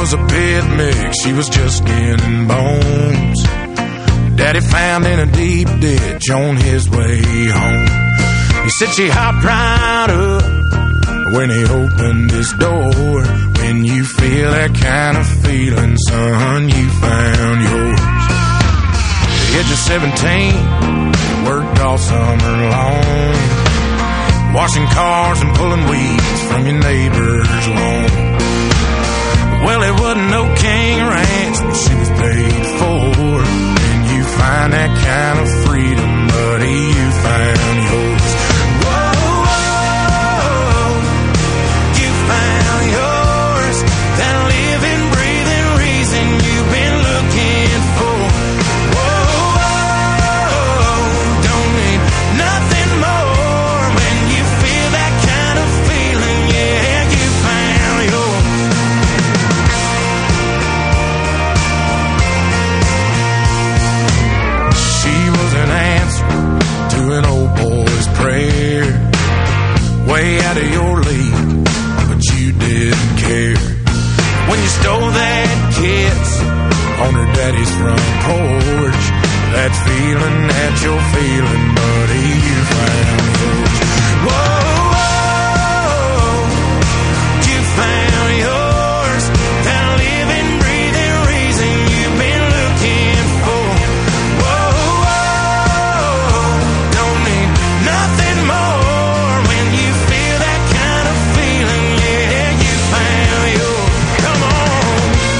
was a pit mix, she was just skin and bones. Daddy found in a deep ditch on his way home. He said she hopped right up when he opened his door. When you feel that kind of feeling, son, you found yours. The age of 17, worked all summer long, washing cars and pulling weeds from your neighbor's lawn. Well, it wasn't no king ranch, but she was paid for. When you find that kind of freedom, buddy, you found yours. Whoa, whoa, you found yours. That living, breathing reason you've been looking for. Whoa, whoa, don't need nothing more. When you feel that kind of feeling, yeah, you found yours. She was an answer to an old boy's prayer, way out of your league, but you didn't care. When you stole that kiss on her daddy's front porch, that feeling that you're feeling, buddy, you found yours. Whoa, whoa, you found yours. That living, breathing reason you've been looking for. Whoa, whoa, don't need nothing more. When you feel that kind of feeling, yeah, you found yours. Come on.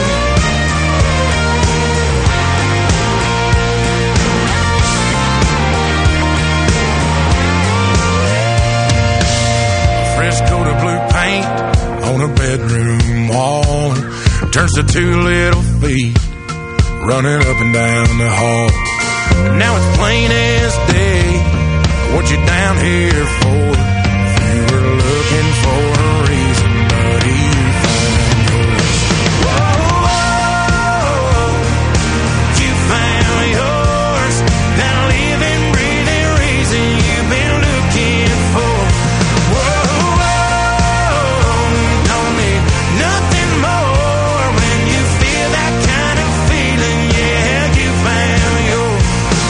Fresh coat of blue paint on a bedroom wall turns to two little feet running up and down the hall. Now it's plain as day what you're down here for. If you were looking for a reason, buddy, you found yours. Whoa, whoa, you found yours. That living, breathing reason you've been looking for. Whoa, whoa, don't need nothing more. When you feel that kind of feeling, yeah, you found yours.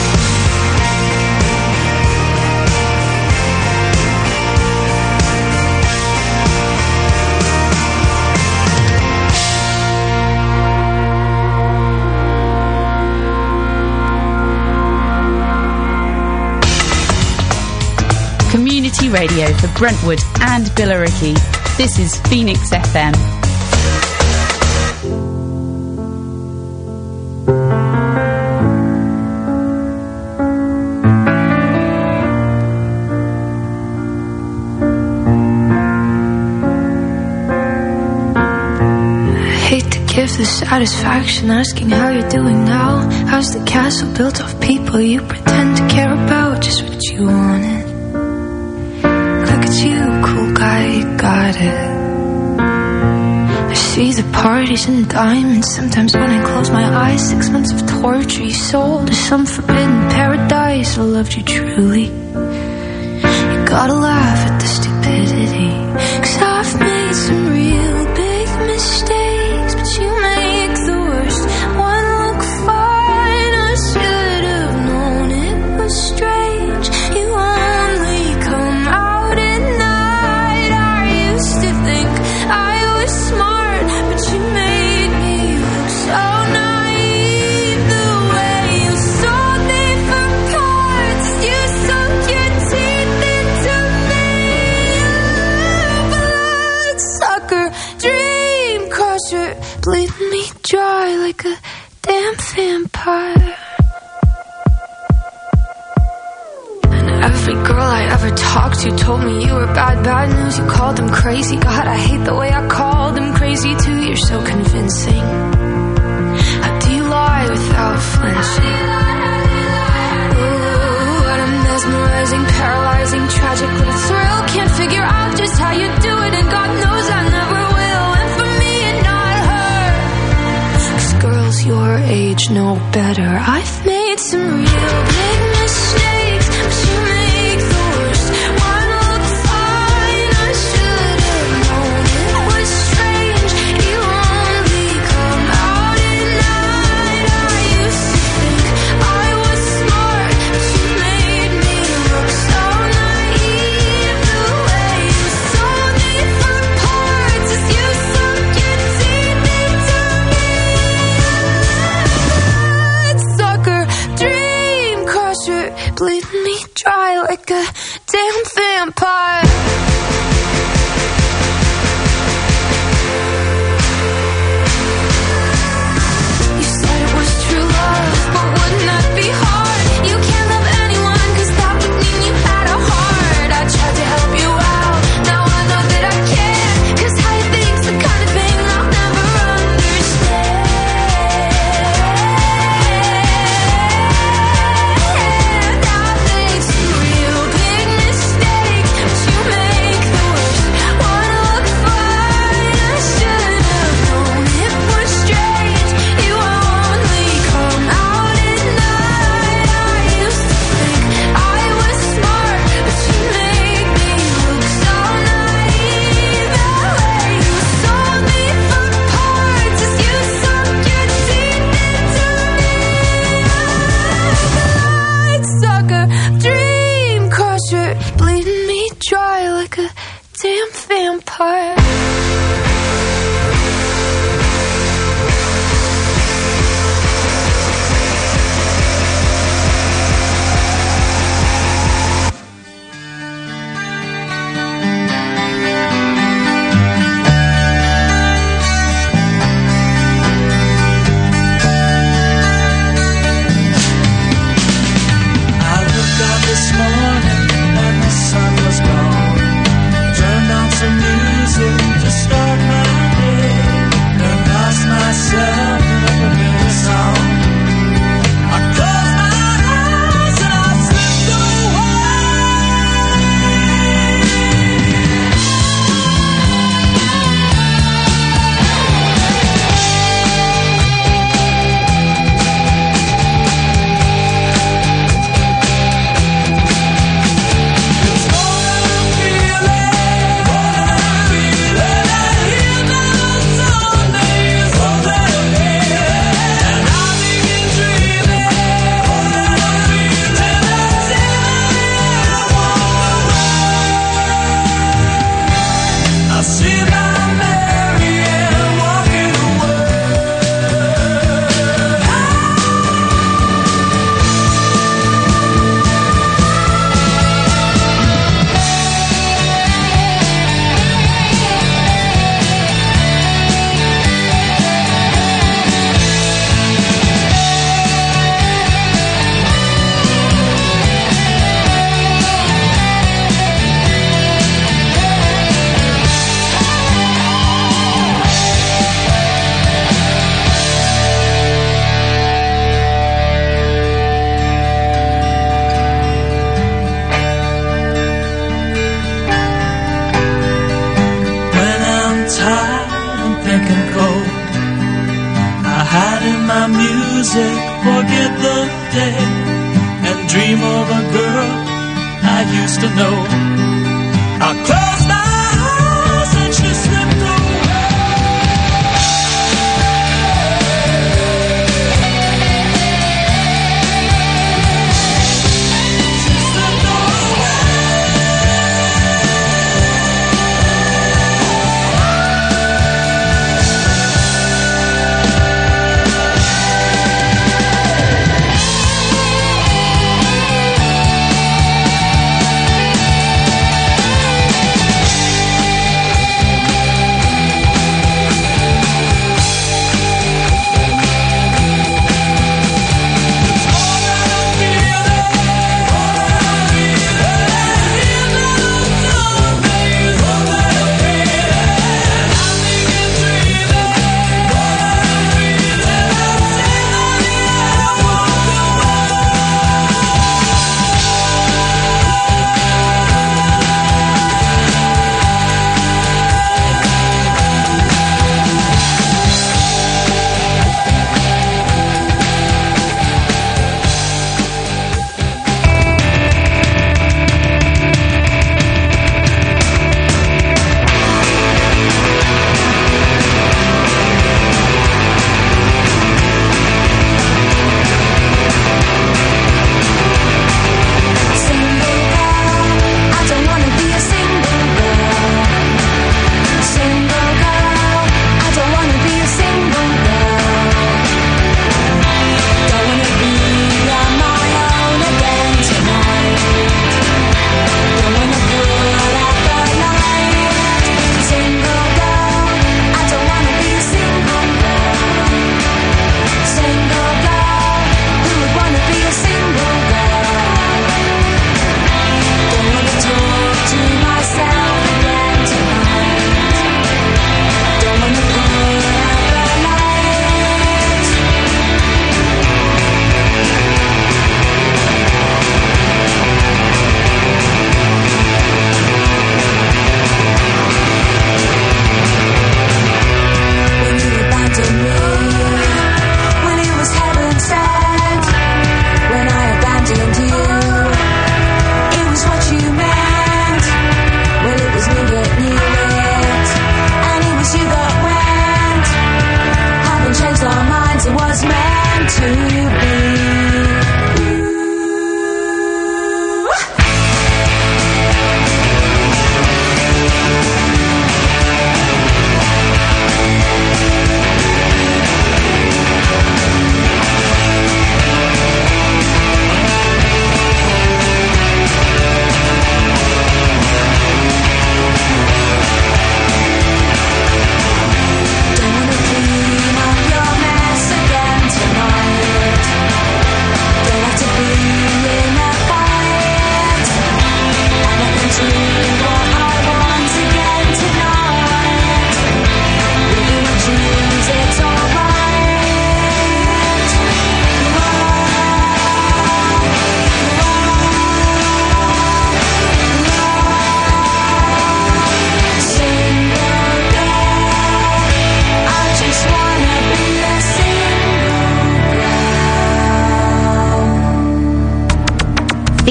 Community radio for Brentwood and Billericay. This is Phoenix FM. Hate to give the satisfaction asking how you're doing now. How's the castle built of people you pretend to care about? Just what you wanted. Look at you, cool guy, you got it. I see the parties and diamonds. Sometimes when I close my eyes, 6 months of torture you sold to some forbidden paradise. I loved you truly. You gotta laugh at the stupidity, 'cause I've made some real big mistakes, but you make the worst one look fine. I should have known it was strange. You only come out at night. I used to think I was smart, but you made me look so naive. The way you sold me for parts, you sunk your teeth into me. Bloodsucker, dream crusher, bleeding me dry like a damn vampire. And every girl I ever talked to told me you were bad, bad news. You called them crazy. God, I hate the way I called them crazy too. You're so convincing. How do you lie without flinching? Ooh, what a mesmerizing, paralyzing, tragic little thrill. Can't figure out just how you do it, and God knows I never will. And for me and not her, 'cause girls your age know better. I've made some real big mistakes, but you make the worst one look fine. I should have known it was strange. You only like a damn vampire.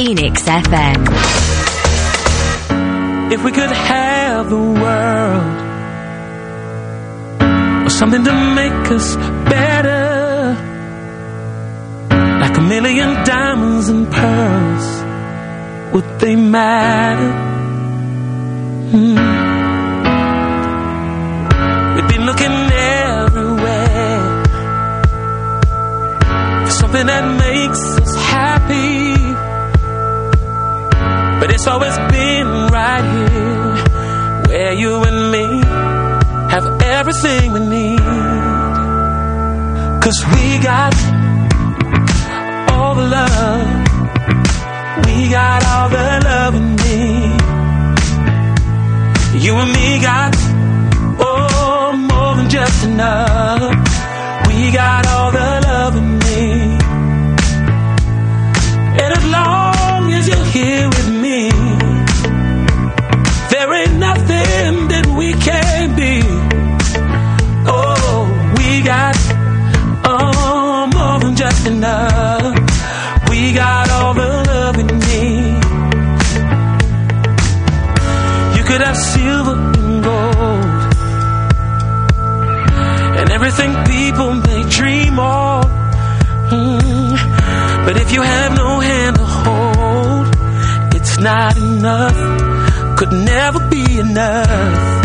Phoenix FM. If we could have the world, or something to make us better, like a million diamonds and pearls, would they matter? We've been looking everywhere for something that makes us happy, but it's always been right here, where you and me have everything we need. 'Cause we got all the love, we got all the love we need. You and me got, oh, more than just enough. We got all the love we need. And as long as you're here with me, there ain't nothing that we can't be. Oh, we got, oh, more than just enough. We got all the love we need. You could have silver and gold, and everything people may dream of. But if you have no hand to hold, it's not enough, could never be enough.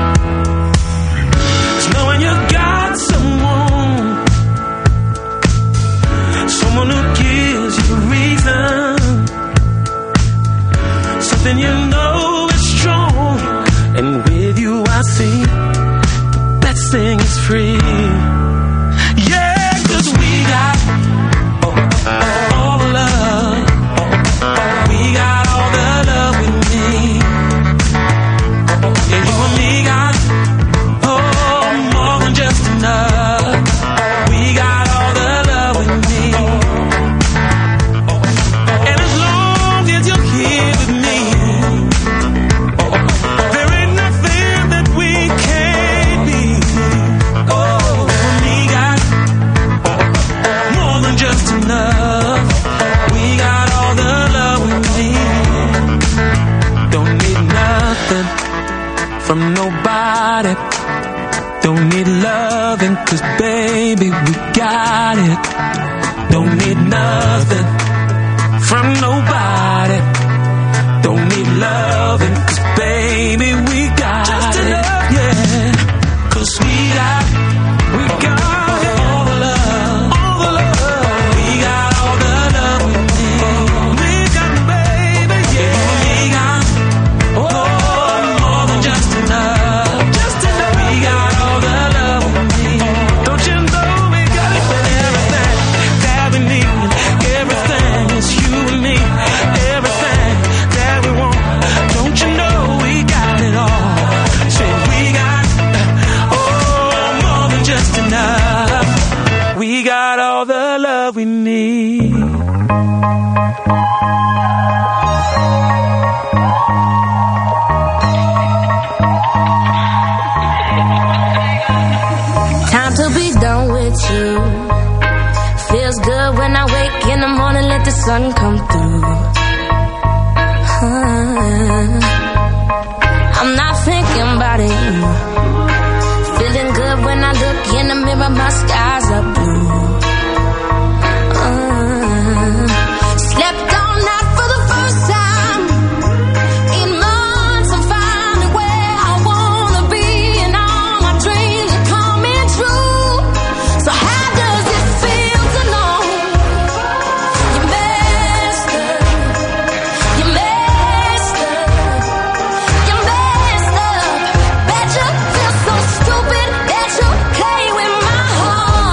'Cause knowing you got someone who gives you reason, something you know is strong, and with you I see that thing is free. Yeah, 'cause we got all the love, we got all the love we need. And you and me got, oh, more than just enough. We got all the love we need. And as long as you're here with me, there ain't nothing that we can't be. Oh, we got more than just enough. We got all the love we need. Don't need nothing from nobody. Don't need loving, 'cause baby we got it. Don't need nothing from nobody. Don't need loving, 'cause baby we got just it. Enough, yeah. 'Cause we got all the love, all the love. We got all the love we need. We got, baby, yeah. We got, oh, more than just enough, just enough. We got all the love we need. Don't you know we got everything that we need? Everything is you and me. Everything that we want. Don't you know we got it all? Say we got, oh, more than just enough. We got all the love we need. Time to be done with you. Feels good when I wake in the morning, let the sun come through. I'm not thinking about it. Feeling good when I look in the mirror, my skies are blue. Slept all night for the first time in months. I'm finally where I wanna be, and all my dreams are coming true. So how does it feel to know you messed up? You messed up. You messed up. Bet you feel so stupid that you play with my heart.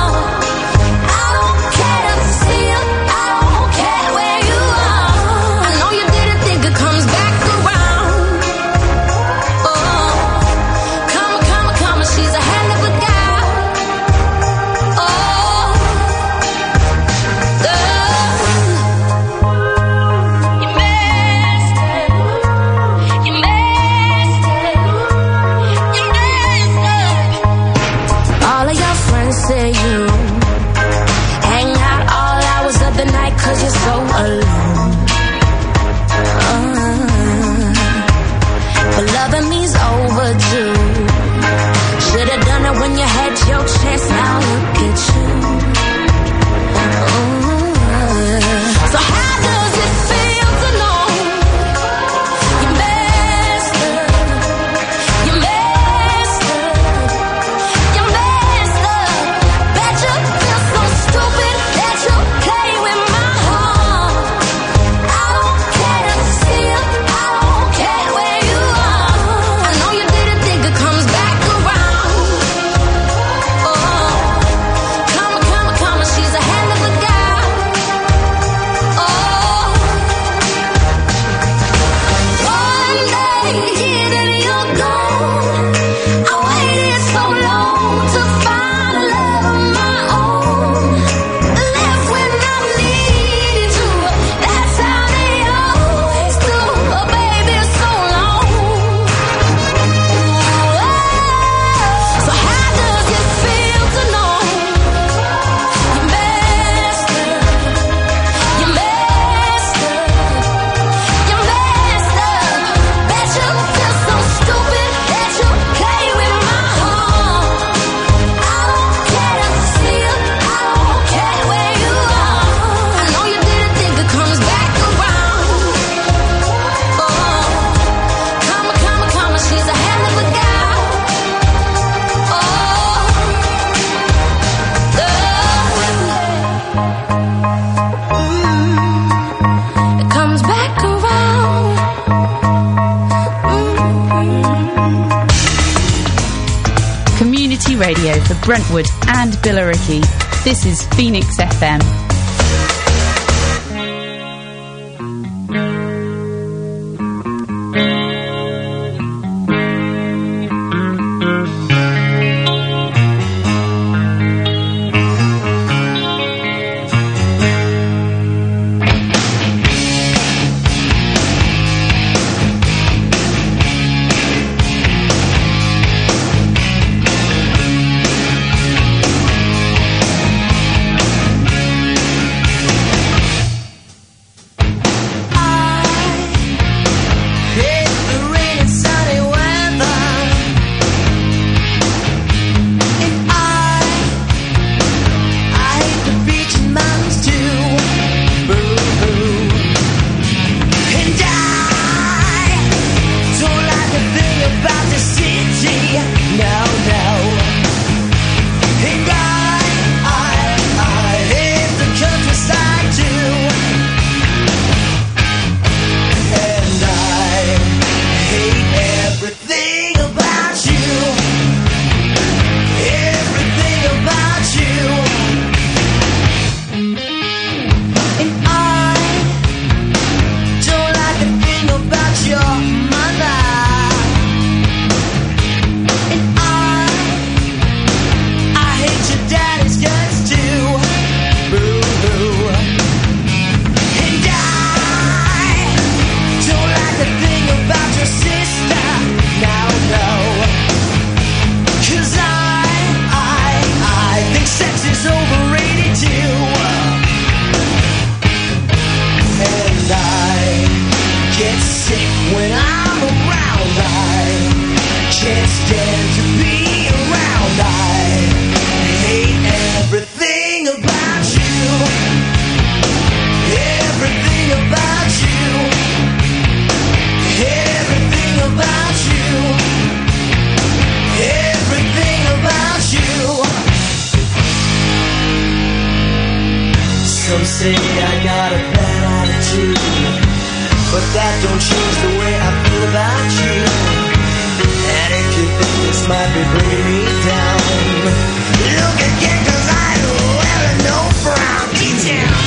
loving me's overdue. Should've done it when you had your chance. Now look at you. So how does it feel to know you messed up? You messed up. You messed up. Bet you feel so stupid that you play with my heart. I don't care to see you. I don't care where you are. I know you didn't think it comes back around. Oh, come, she's a hell of a guy. Oh, one day, yeah, then you're gone. I waited so long to find a love of my own. Left when I needed you. That's how they always do. Oh, baby, so long. So how does it feel to know you messed up? You messed up. You messed up. Bet you feel so stupid that you play with my heart. I don't care to see you. I don't care where you are. I know you didn't think it comes back around. Oh, come, she's a hell of a guy. Oh, it comes back around. Community radio for Brentwood and Billericay. This is Phoenix FM. hate the rain and sunny weather, and I hate the beach and mountains too. Boo-hoo. And I don't like a thing about the city. No, no. And I hate the countryside too. And I hate everything about you. Everything about you. And I don't like a thing about your mother. And I hate your daddy's guts too. Boo-hoo. And I don't like a thing about your sister. No, no. 'Cause I think sex is overrated too. And I get sick when I'm around. I can't stand to be around. I hate everything about you. Everything about you. Everything about you. Everything about you. Some say I got a bad attitude, but that don't change the way I feel about you. And if you think this might be bringing me down, look again, 'cause I really know from deep down.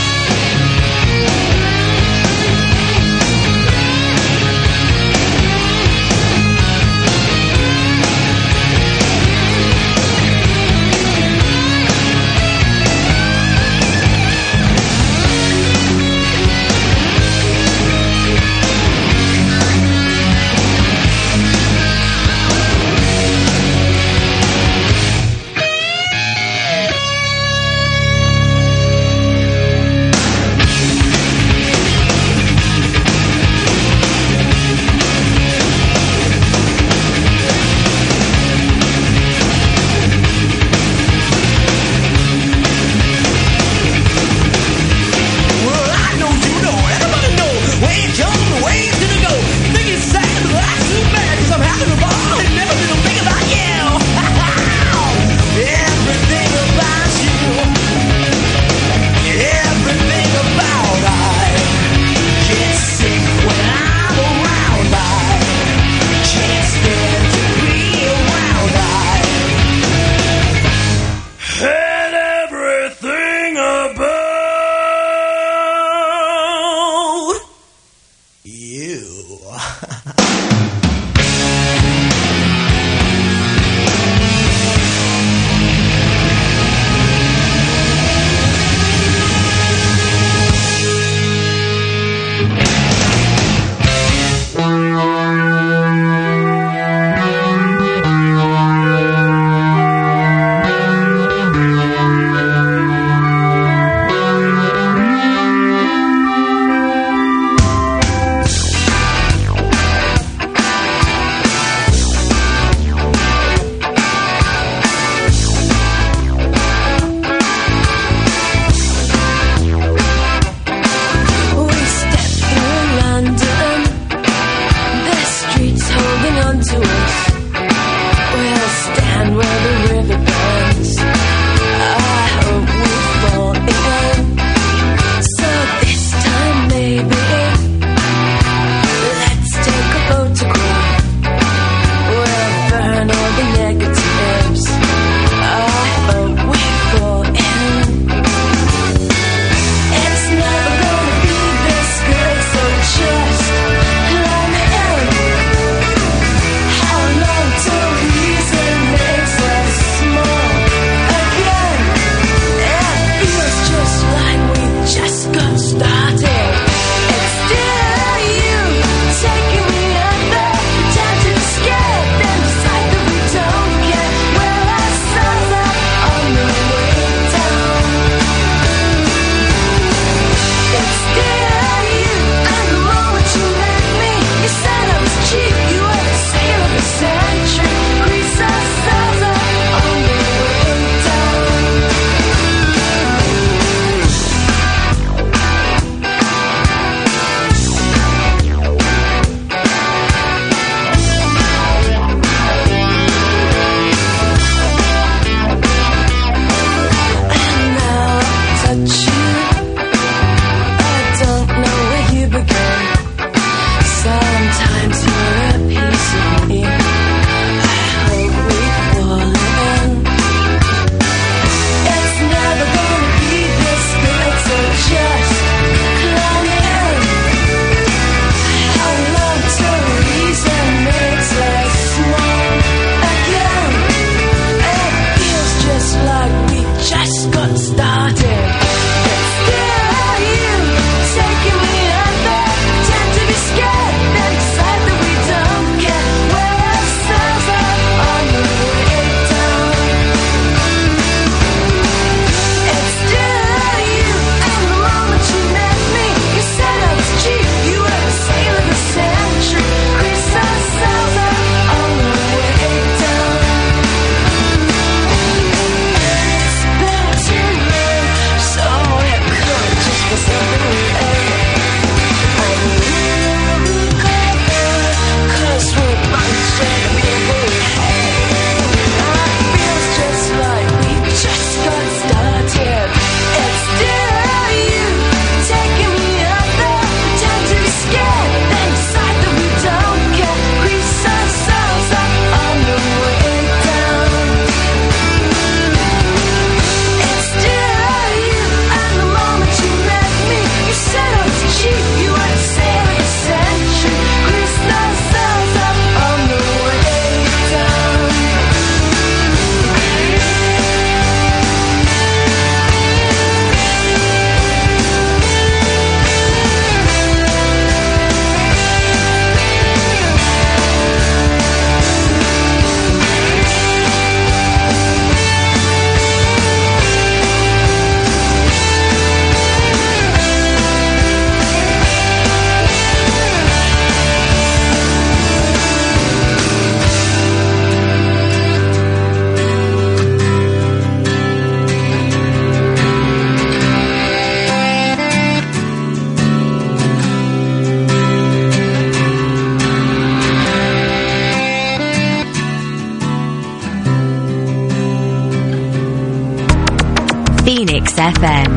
Phoenix FM.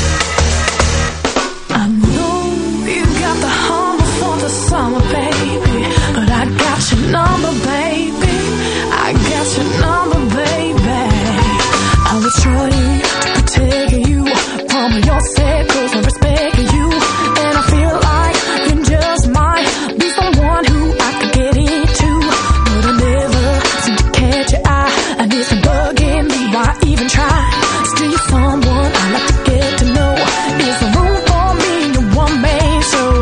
I know you got the humble for the summer, baby, but I got your number, baby. I got your number, baby. I was trying to protect you from yourself, 'cause I respect you, and I feel like you just might be someone who I could get into, but I never seem to catch your eye, and it's bugging me. Why even try? Still you're someone I like to get to know. Is there room for me in one man show?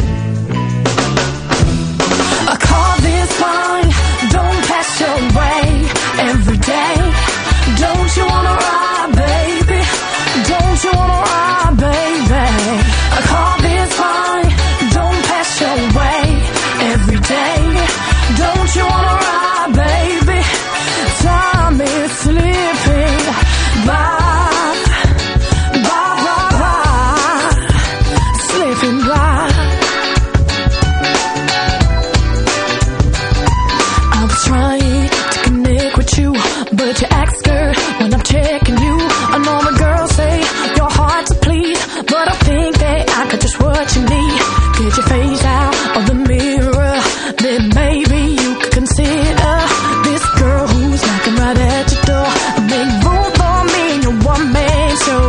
I call this fine. Don't pass your way every day. Don't you wanna ride, baby? Don't you wanna ride, baby? I call this fine. Don't pass your way every day. Don't you wanna ride, baby? Time is slipping by, slipping by. I was trying to connect with you, but you act scared when I'm checking you. I know the girls say your heart's a please, but I think that I got just what you need. Get your face out of the mirror, then maybe you could consider this girl who's knocking right at your door. Make room for me in your one-man show.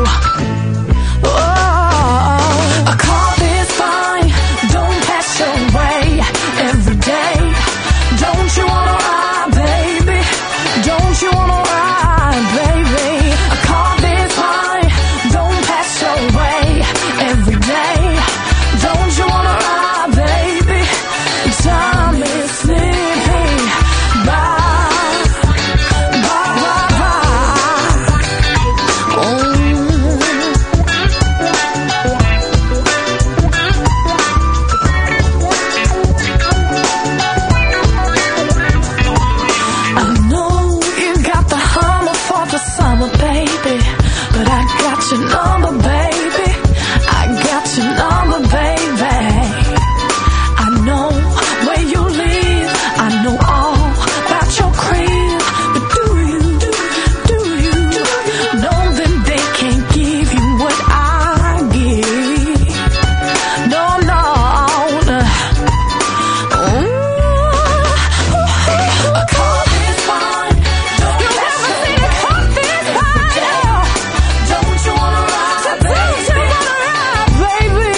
Oh, I call this fine. Don't pass your way every day. Don't you wanna ride, baby? Don't you wanna ride, baby? I call this fine. Don't pass your way every day. Don't you wanna ride, baby? Time is slipping by. I know you got the hummer for the summer, baby, but I got your number, baby. I got your number, baby. I know where you live. I know all about your crib, but do you know that they can't give you what I give? No, no. I call this fine. You never seen a call this fine. Don't you wanna ride, baby?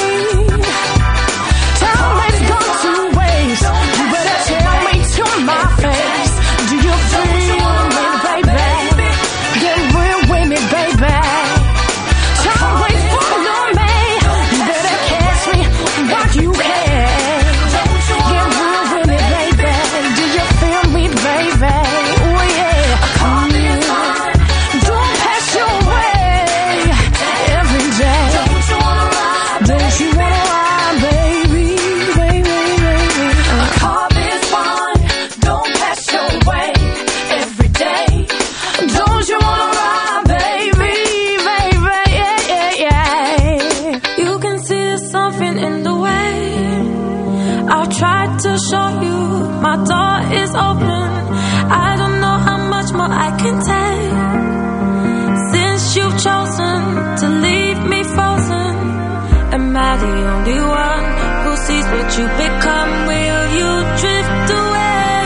Time has gone to waste. You better tell me to my face. Do you feel me, baby? Get real with me, baby. Time waits for no man. You better catch me while you can. Get real with me, baby. Do you feel me, baby? Oh yeah. Don't pass your way every day. Don't you wanna ride, baby, baby, baby? I call this fine. Don't pass your way every day. Don't you wanna ride, baby, baby? Yeah, yeah, yeah. You can see there's something in the way. I've tried to show you my door is open. I don't know how much more I can take. Since you've chosen to leave me frozen, am I the only one who sees what you become? Will you drift away?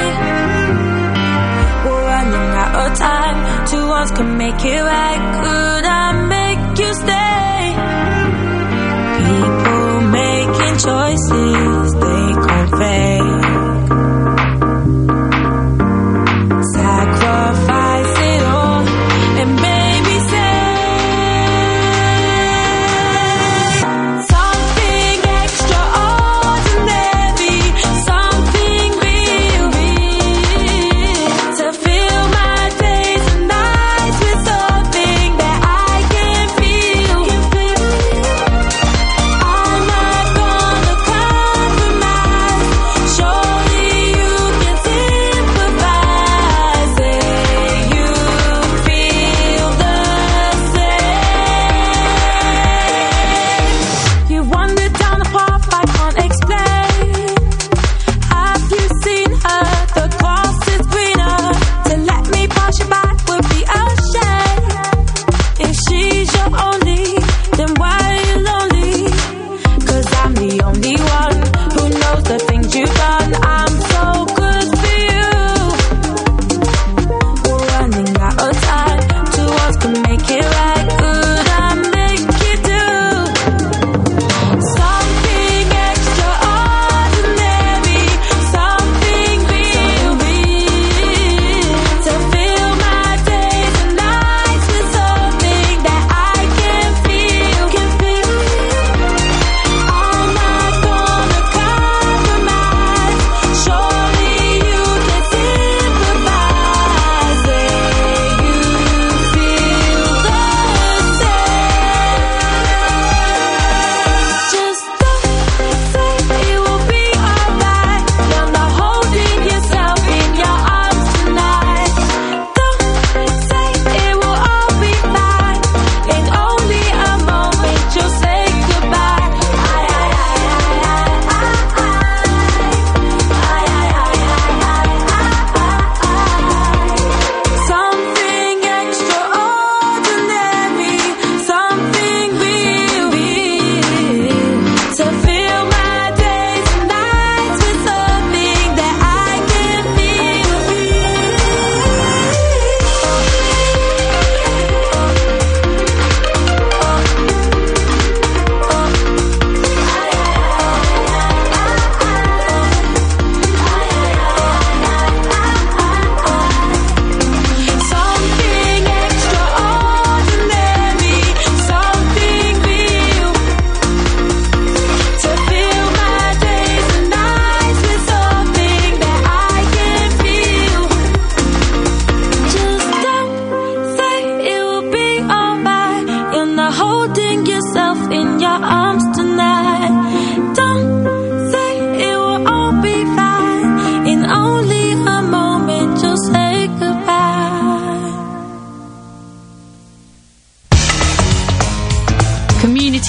We're running out of time. Two ones can make it right. Could I make you stay? People making choices they convey. Sacrifice it all and baby say something extraordinary, something real, to fill my days and nights with something that I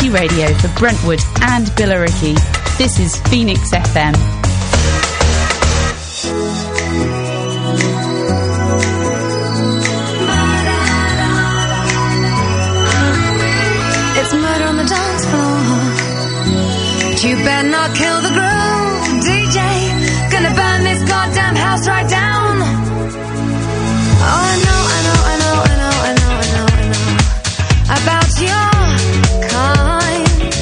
community radio for Brentwood and Billericay. This is Phoenix FM. It's murder on the dance floor, but you better not kill the groove, DJ. Gonna burn this goddamn house right down. Oh, I know about your kind.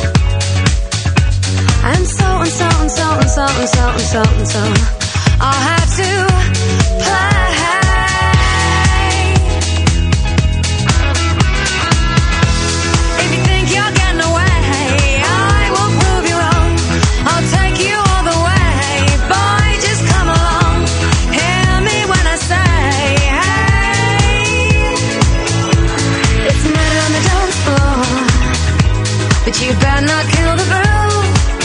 And so I'll have to play. If you think you're getting away, I will prove you wrong. I'll take you all the way. Boy, just come along. Hear me when I say, hey. It's murder on the dance floor, but you better not kill the groove.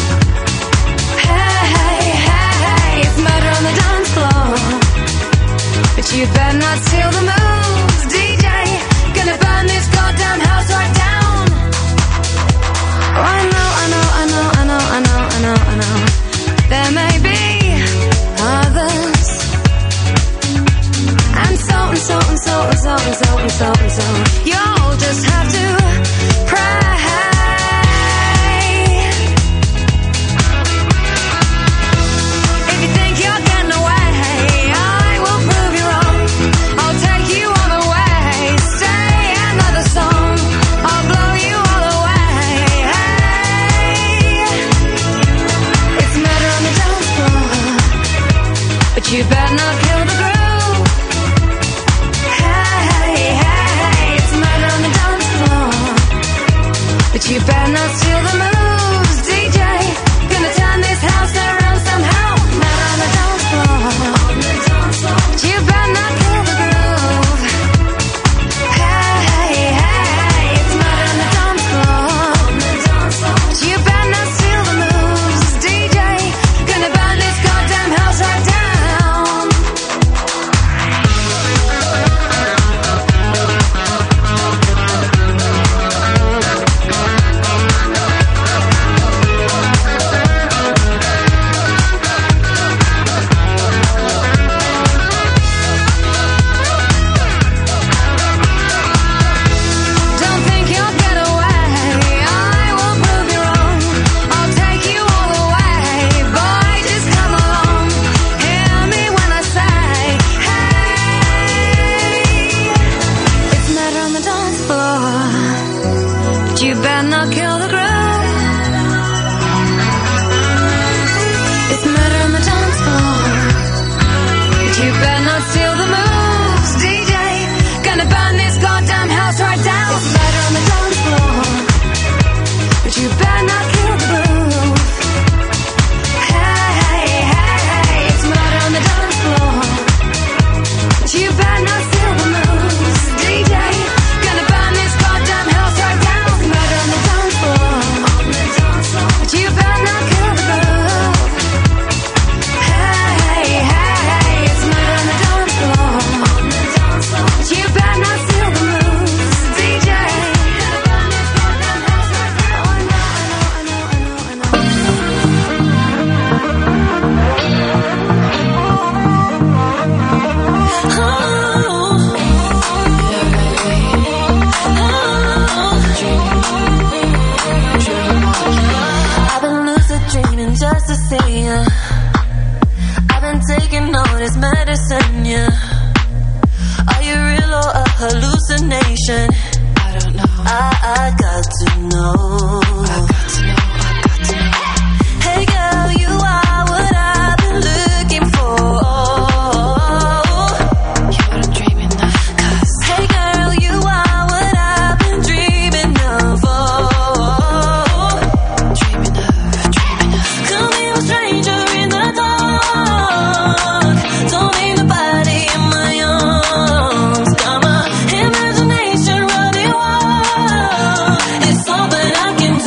Hey, it's murder on the dance floor, but you better not steal the moves, DJ. Gonna burn this goddamn house right down. Oh, I know. There may be others, and so you'll just have to pray. If you think you're getting away, I will prove you wrong. I'll take you all the way. Stay another song, I'll blow you all away. Hey, it's murder on the dance floor, but you better not kill the groove. Hey, it's murder on the dance floor, but you better not steal the moves, DJ. Gonna turn this house around somehow. Murder on the dance floor, but you better not kill the groove. Hey, it's murder on the dance floor, but you better not steal the moves, DJ. Gonna burn this goddamn house right down. Don't think you'll get away, I will prove you wrong. I'll take you all the way. Boy, just come along. Hear me when I say, hey. It's murder on the dance floor, but you better not kill the groove. It's murder on the dance floor, but you better not steal the moves, DJ. Gonna burn this goddamn house right down. It's murder on the dance floor, but you better not kill the groove. Hey, it's murder on the dance floor, but you better not steal the moves, DJ. Gonna burn this goddamn house right down. It's murder on the dance floor, but you better not kill the groove. Hey, it's murder on the dance floor, but you better not steal the moves, DJ. Gonna burn this goddamn house right down. Oh, I know. I've been lucid dreaming just to see ya. I've been taking all this medicine, yeah. Are you real or a hallucination? I don't know. I got to know. Hey girl, you are what I've been looking for. You what I'm dreaming of. 'Cause hey girl, you are what I've been dreaming of. Dreaming of. Call me a stranger in the dark. Don't need nobody in my arms. Got my imagination running wild. It's all that I can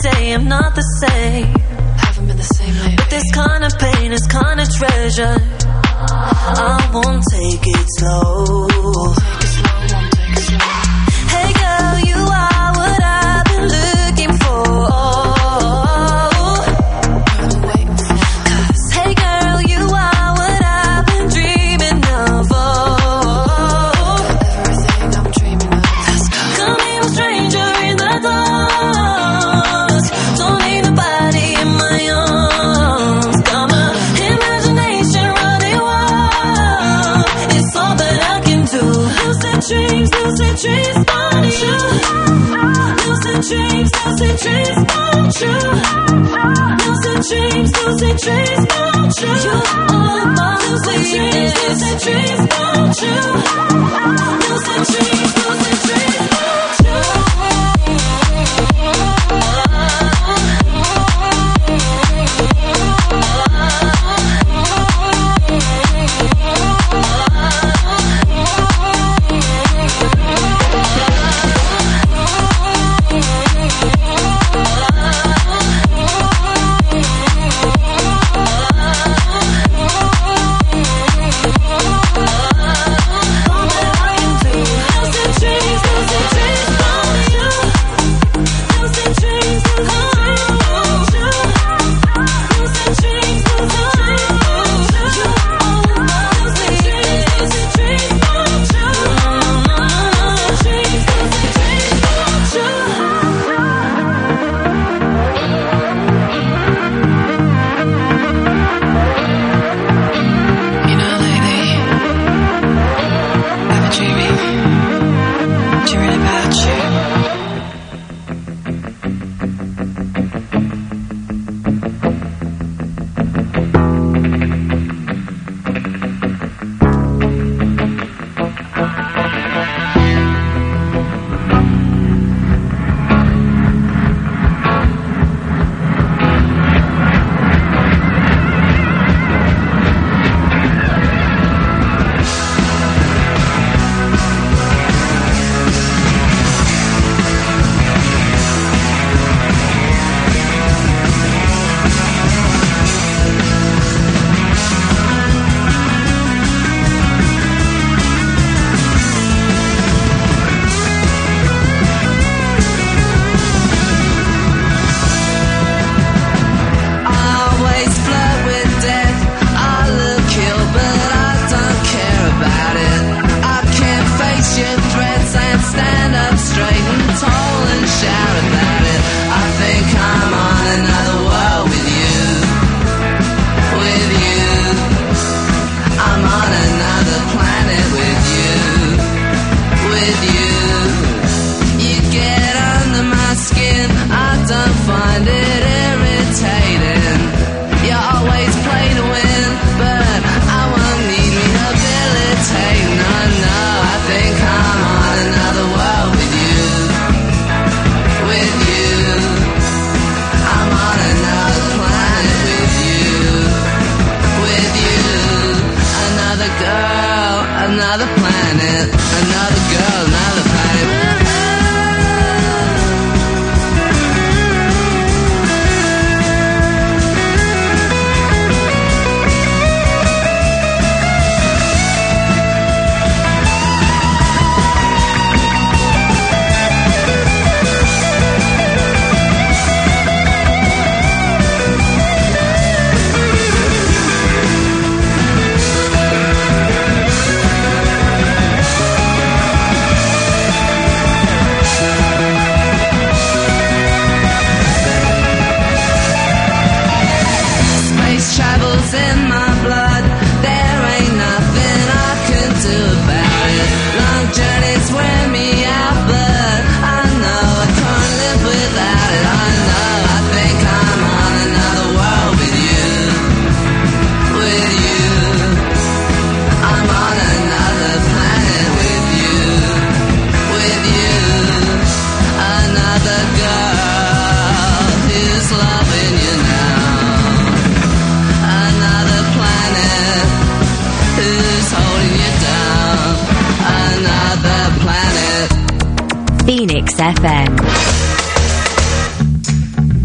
day I'm not the same. Haven't been the same lately. But this kind of pain is kind of treasure. I won't take it slow. Won't take it slow, won't take it slow. Hey girl, you are what I've been looking for. Hey girl, you are what I've been dreaming of. Everything I'm dreaming of. Come here, a stranger in the dark. Don't need nobody in my arms. Got my imagination running wild. It's all that I can do. Lucid dreams come true. Lucid dreams come true. Lucid dreams come true. You are my lucid dreams come true. Lucid dreams come true. Phoenix FM.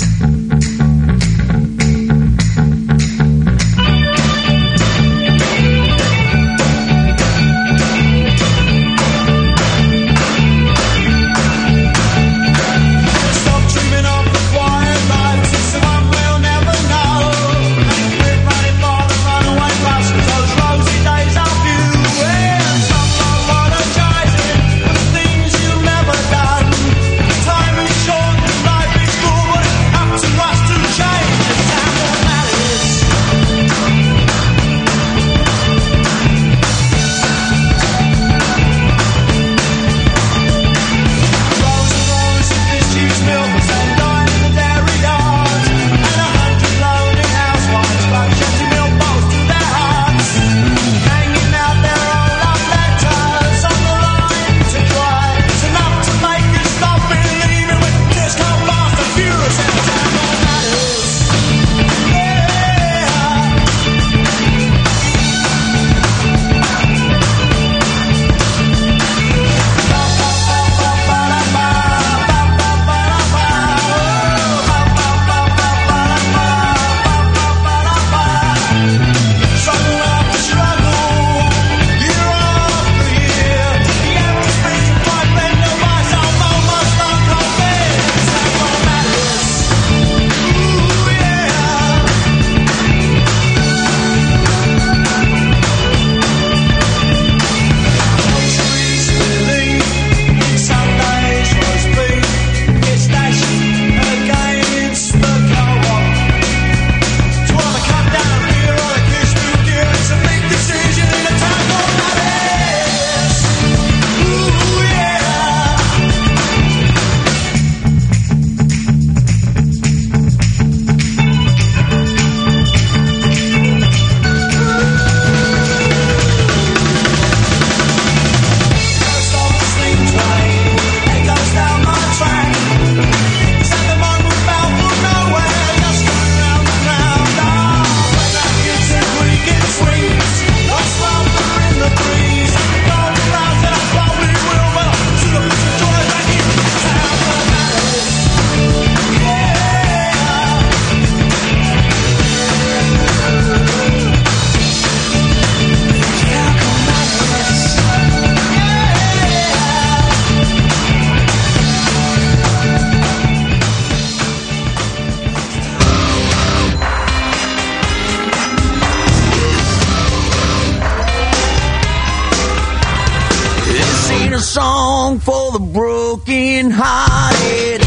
song for the broken hearted.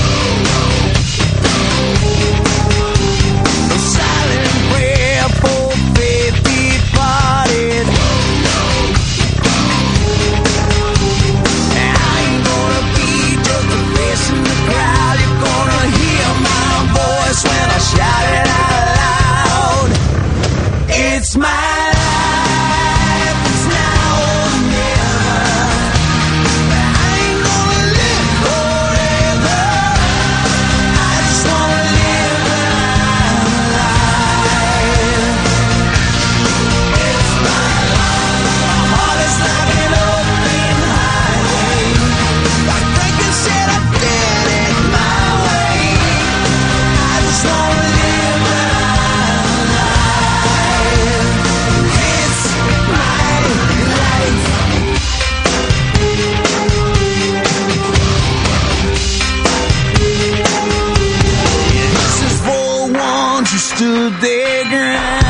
A silent prayer for faith departed. I ain't gonna be just a face in the crowd. You're gonna hear my voice when I shout it out loud. It's my life, it's now or never. I ain't gonna live forever. I just wanna live my life. It's my life. My heart is like an open highway. Like Franklin said, I did it my way. I just wanna live my life. It's my life. This is for the ones who stood their ground.